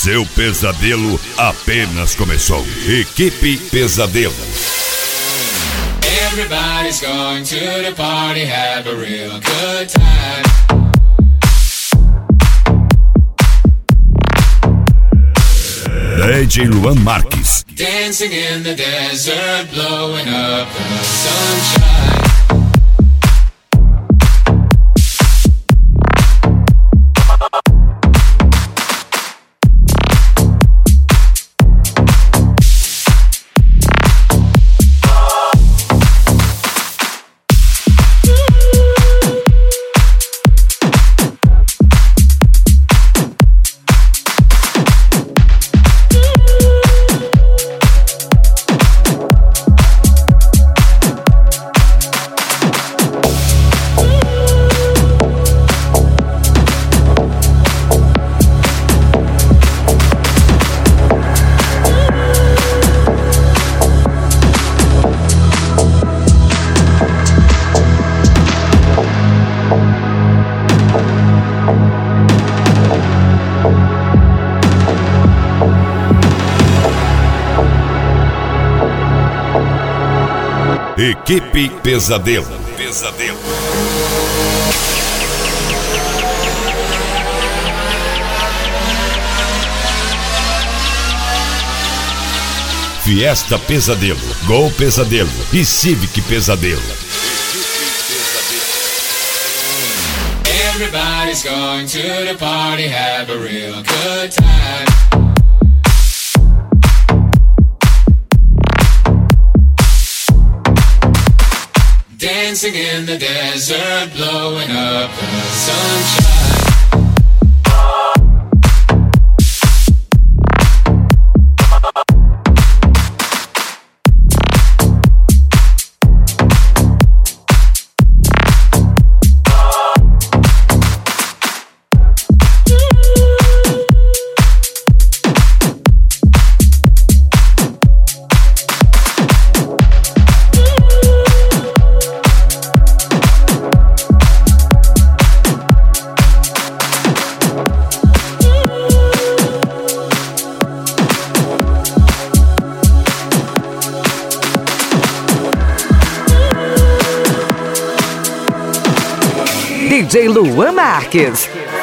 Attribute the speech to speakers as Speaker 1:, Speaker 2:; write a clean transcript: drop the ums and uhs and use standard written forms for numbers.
Speaker 1: seu pesadelo apenas começou. Equipe Pesadelo.
Speaker 2: Everybody's going to the party, have a real good time.
Speaker 1: DJ Luan Marques.
Speaker 2: Dancing in the desert, blowing up the sunshine.
Speaker 1: Equipe Pesadelo. Fiesta Pesadelo, Gol Pesadelo e Civic Pesadelo.
Speaker 2: Everybody's going to the party, have a real good time. Dancing in the desert, blowing up the sunshine.
Speaker 3: DJ Luan Marques.